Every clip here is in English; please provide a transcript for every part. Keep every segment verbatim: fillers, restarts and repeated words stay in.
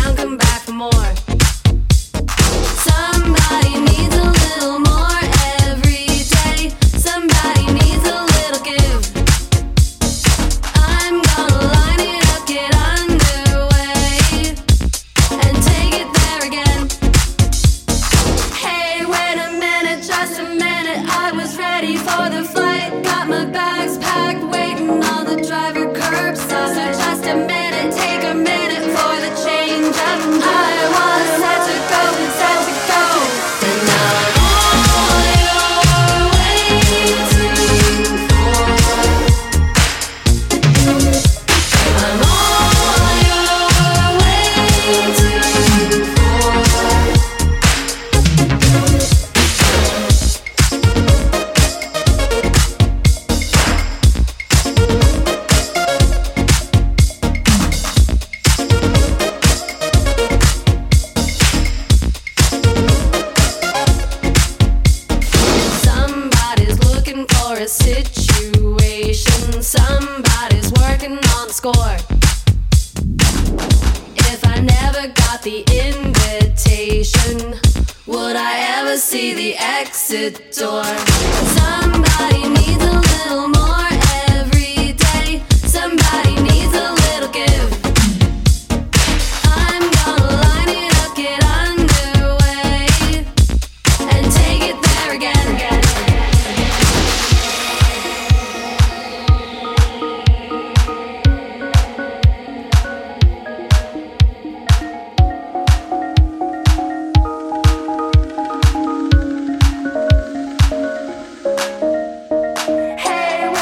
down, come back for more. Somebody needs a little more every day. Somebody needs a little give. I'm gonna line it up, get underway, and take it there again. Hey, wait a minute, just a minute. I was ready for the flight. Got my bags packed, waiting on the driver curbside. So just a minute, take a minute for the change up. I was set to go, set to go. And now all you're waiting for, I'm all you're waiting somebody's looking for a situation. Somebody's working on the score. If I never got the invitation, would I ever see the exit door? Somebody needs a little more every day. Somebody needs a little give. I'm gonna line it up, get underway, and take it there again. Hey,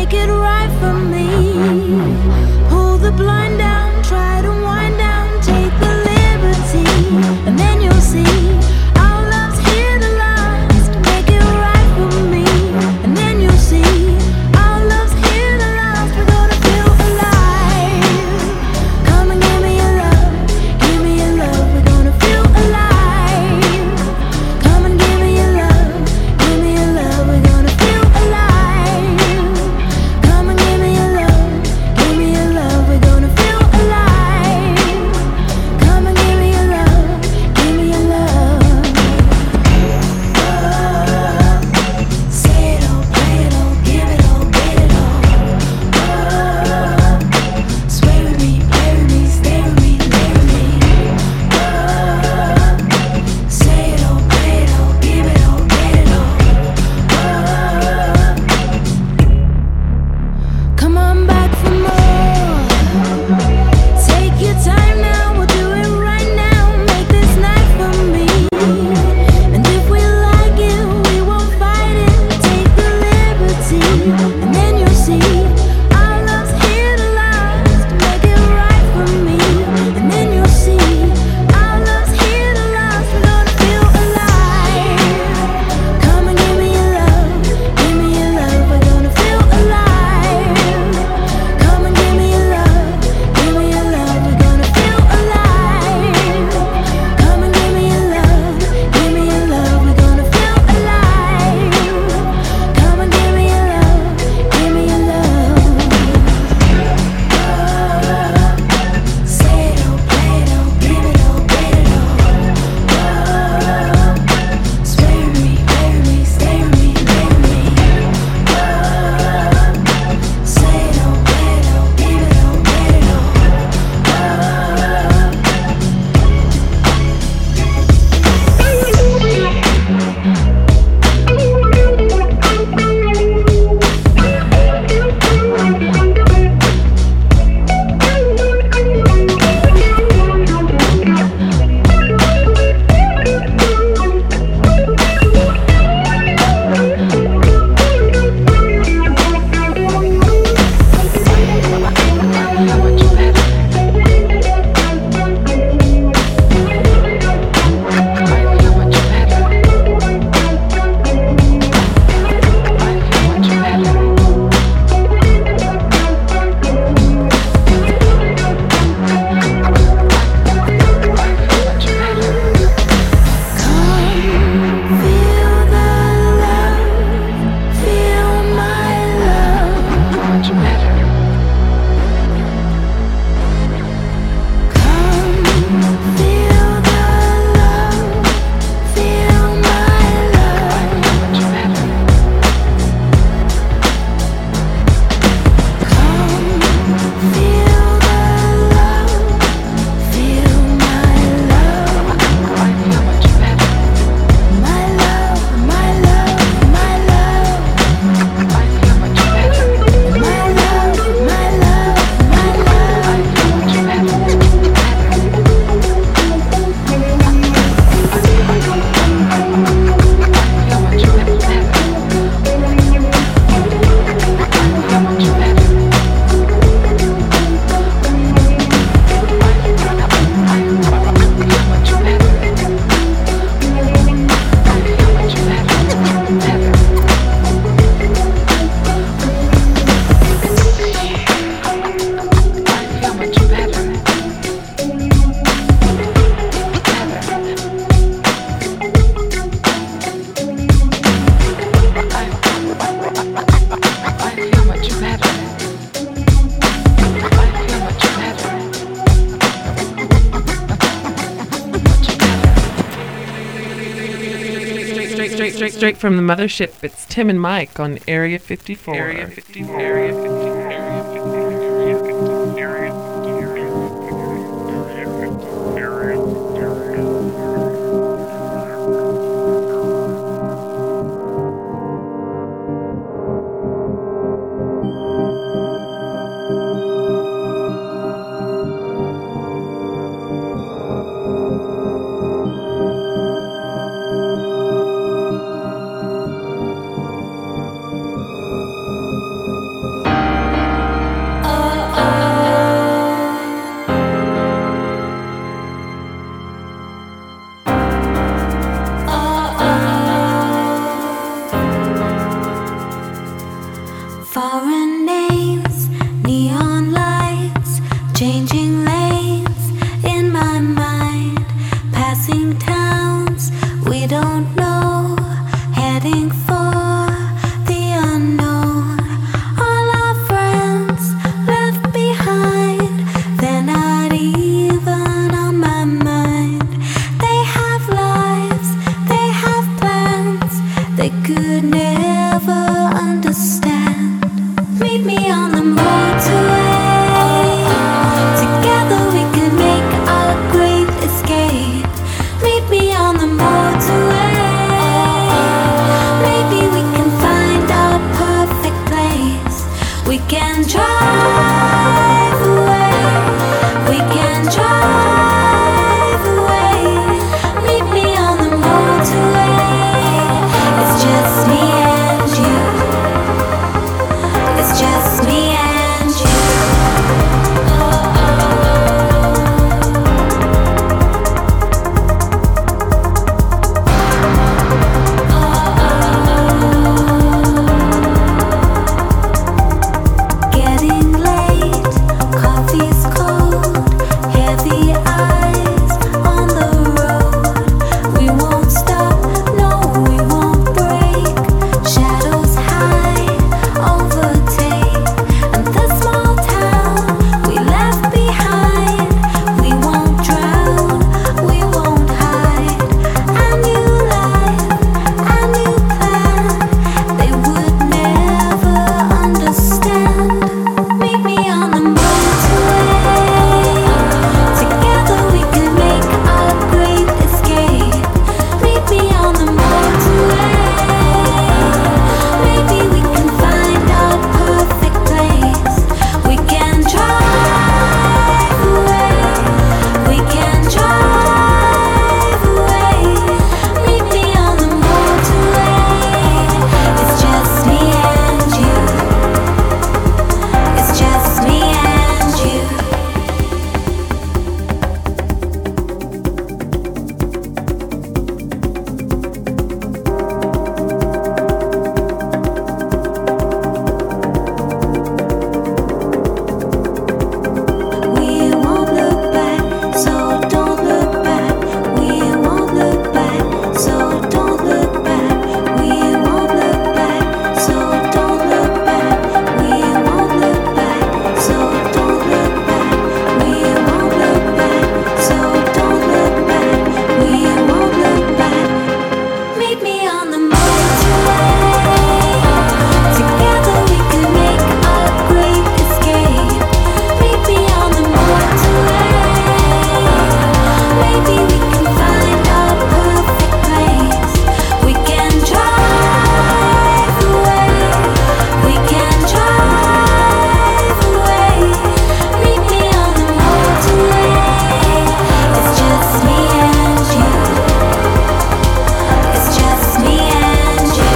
make it right for me. Pull the blind down, try to wind down, take the liberty, and then you'll see our love's here to last. Make it right for me, and then you'll see our love's here to last. We're gonna feel alive. Come and give me your love, give me your love. We're gonna feel alive. Come and give me your love, give me your love. We're gonna feel alive. Come and give me your love, give me your love. We're gonna feel alive. Come and give me your love, give me your love. Oh, say it all, play it all, give it all, get it all. Oh, sway with me, play with me, stay with me, lay with me. Oh, say it all, play it all, give it all, get it all. Oh, come on back for more. Take your time now, we'll do it right now. Make this night for me. And if we like it, we won't fight it. Take the liberty, and then you'll see our love's here to last. Make it right for me, and then you'll see our love's here to last. We're gonna feel alive. Come and give me your love, give me your love. We're gonna feel alive. Come and give me your love, give me your love. We're gonna feel alive. Come and give me your love, give me your love. We're gonna feel alive. Come and give me your love, give me your love. Oh, say it all, play it all, give it all, get it all. Oh, sway with me, play with me, stay with me, lay with me. Oh, say it all, play it all, give it all, get it all. Straight, straight, straight from the mothership. It's Tim and Mike on Area fifty-four. Area fifty-four. Area fifty-four. Area fifty-four. Area fifty-four. Area Foreign names, neon lights, changing lanes in my mind, passing towns we don't know, heading for the unknown. All our friends left behind, they're not even on my mind. They have lives, they have plans, they could never understand. Meet me on the motorway. Together we could make our great escape. Meet me on the motorway. Maybe we can find our perfect place. We can drive away. We can drive away. Meet me on the motorway. It's just me and you. It's just me and you. Getting late, coffee's cold, heavy eyes on the road. We won't stop, no, we won't break. Shadows high, overtake. And the small town we left behind. We won't drown, we won't hide. A new life, a new plan. They would never understand. Meet me on the motorway. Together we could make our great escape. Meet me on the motorway. Maybe we can find our perfect place. We can drive away. We can drive away. Meet me on the motorway. It's just me and you. It's just me and you. We won't look back, so don't look back. We won't look back, so don't look back. We won't look back, so don't look back. We won't look back, so don't look back. We won't look back, so don't look back. We won't look back. Meet me on the motorway. Together we could make our great escape. Meet me on the motorway. Maybe we can find our perfect place. We can drive away. We can drive away. Meet me on the motorway. It's just me and you. It's just me and you.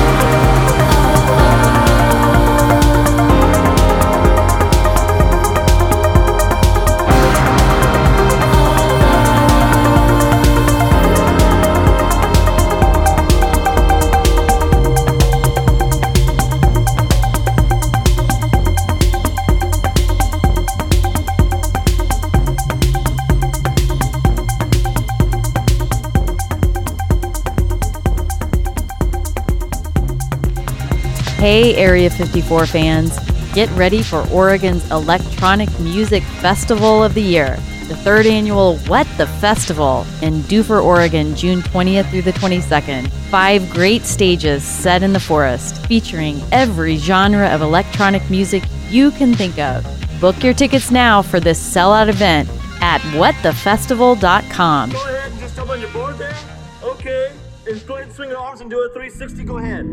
Hey, Area fifty-four fans, get ready for Oregon's Electronic Music Festival of the Year, the third annual What the Festival in Dufur, Oregon, June twentieth through the twenty-second. Five great stages set in the forest, featuring every genre of electronic music you can think of. Book your tickets now for this sellout event at what the festival dot com. Go ahead and just jump on your board there. Okay. And go ahead and swing your arms and do a three sixty. Go ahead.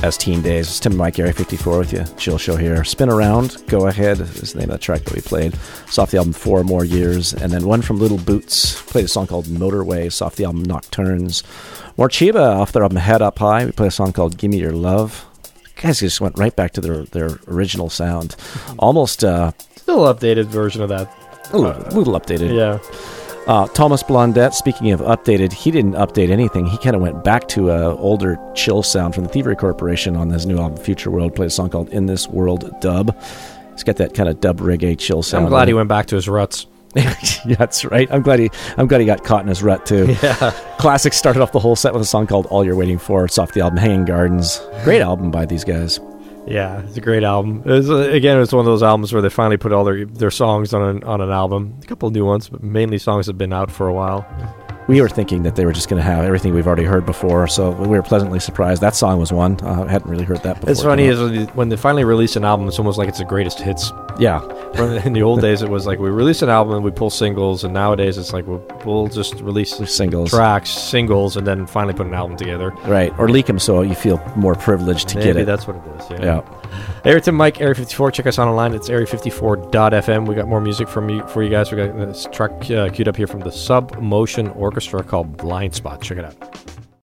as Teen Days. It's Tim and Mike, Area fifty-four with you. Chill Show here. Spin Around, Go Ahead is the name of the track that we played. It's off the album Four More Years. And then one from Little Boots. Played a song called Motorway. It's off the album Nocturnes. More Chiba off their album Head Up High. We played a song called Gimme Your Love. Guys just went right back to their, their original sound. Almost... Uh, Still updated version of that. A little, uh, little updated. Yeah. Uh, Thomas Blondette, speaking of updated, he didn't update anything. He kind of went back to an older chill sound from the Thievery Corporation on his new album, Future World. Played a song called In This World Dub. It's got that kind of dub reggae chill sound. I'm glad he went back to his ruts. Yeah, that's right. I'm glad he I'm glad he got caught in his rut, too. Yeah. Classic started off the whole set with a song called All You're Waiting For. It's off the album Hanging Gardens. Great album by these guys. Yeah, it's a great album. It was, uh, again, it's one of those albums where they finally put all their their songs on an, on an album. A couple of new ones, but mainly songs that have been out for a while. We were thinking that they were just going to have everything we've already heard before, so we were pleasantly surprised. That song was one. I uh, hadn't really heard that before. It's funny is when they finally release an album, it's almost like it's the greatest hits. Yeah. In the old days, it was like we release an album and we pull singles, and nowadays it's like we'll, we'll just release singles, tracks, singles, and then finally put an album together. Right, or leak them so you feel more privileged to Maybe get it. That's what it is. Yeah. yeah. Area Tim Mike, Area fifty-four. Check us out online. It's area fifty-four dot f m. We got more music from you for you guys. We got this track uh, queued up here from the Sub Motion Orchestra called Blind Spot. Check it out.